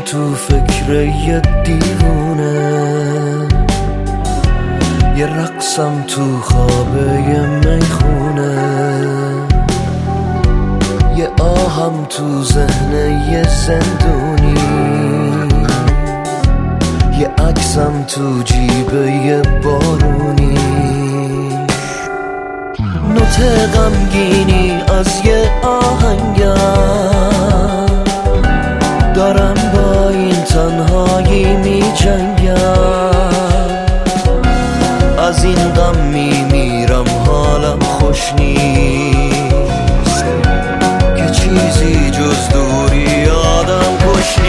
تو فکر یه دیوونه، یه رقصم تو خوابه یه میخونه، یه آهم تو ذهن یه زندونی، یه عکسم تو جیب یه بارونی، نوت غمگینی از یه آهنگر، دارم با این تنهایی می جنگم، از این غم می میرم حالم خوش نیست، که چیزی جز دوری آدم کش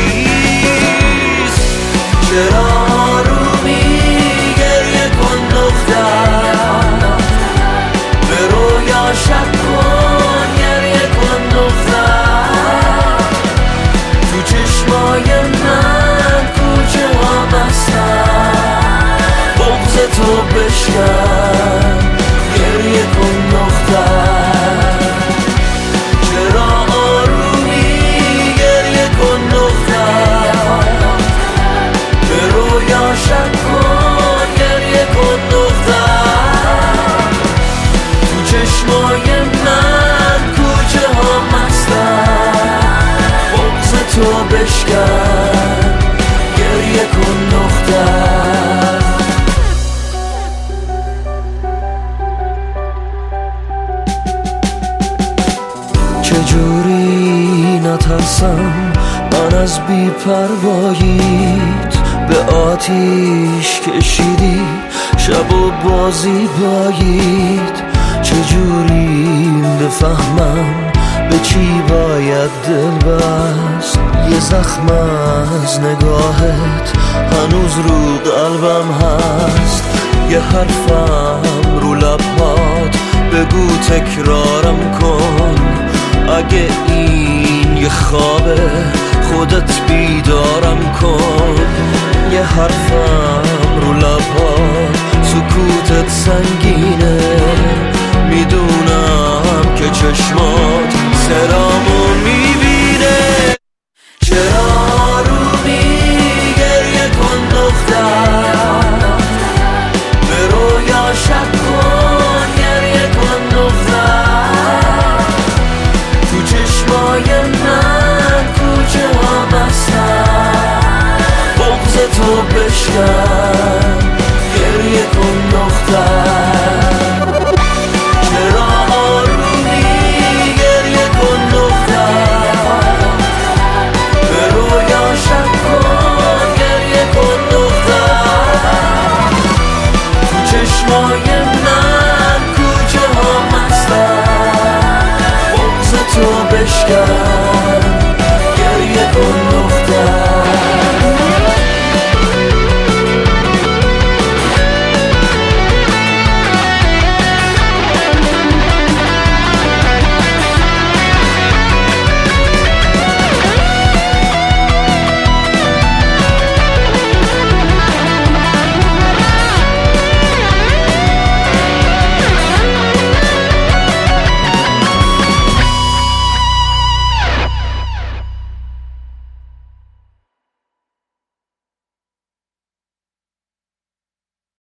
نیست. چرا آرومی گریه کن دختر، به رویا شب کن گریه کن دختر، تو چشمای من کوچه ها مستن، بغض تو بشکن گریه کن دختر. چرا آرومی گریه کن دختر، به رویا شب کن گریه کن دختر، تو چشمای من کوچه ها مستن، بغض تو بشکن گریه کن دختر. چجوری نترسم من از بی‌پرواییت، به آتیش کشیدی شب و بازی بایید. چجوری بفهمم به چی باید دل بست، یه زخم از نگاهت هنوز رو قلبم هست، یه حرفم رو لبات بگو تکرارم کن، اگه این یه خوابه خودت بیدارم کن، یه حرفم رو لبات سکوتت سنگینه، میدونم که چشمات سرامو میبینه. چرا آرومی گریه کن دختر، به رویا شب کن گریه کن دختر، تو چشمای من کوچه ها مستن، بغض تو بشکن